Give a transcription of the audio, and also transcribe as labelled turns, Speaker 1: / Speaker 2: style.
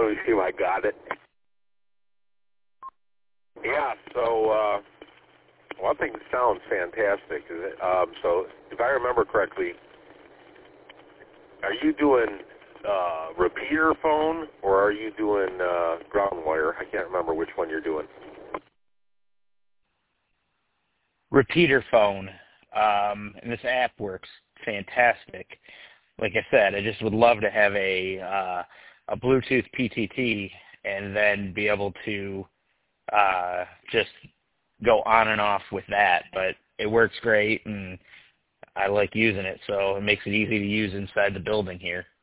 Speaker 1: Let me see if I got it. Yeah, so one thing sounds fantastic. So if I remember correctly, are you doing repeater phone or are you doing ground wire? I can't remember which one you're doing.
Speaker 2: Repeater phone, and this app works fantastic. Like I said, I just would love to have a Bluetooth PTT and then be able to just go on and off with that. But it works great, and I like using it, so it makes it easy to use inside the building here.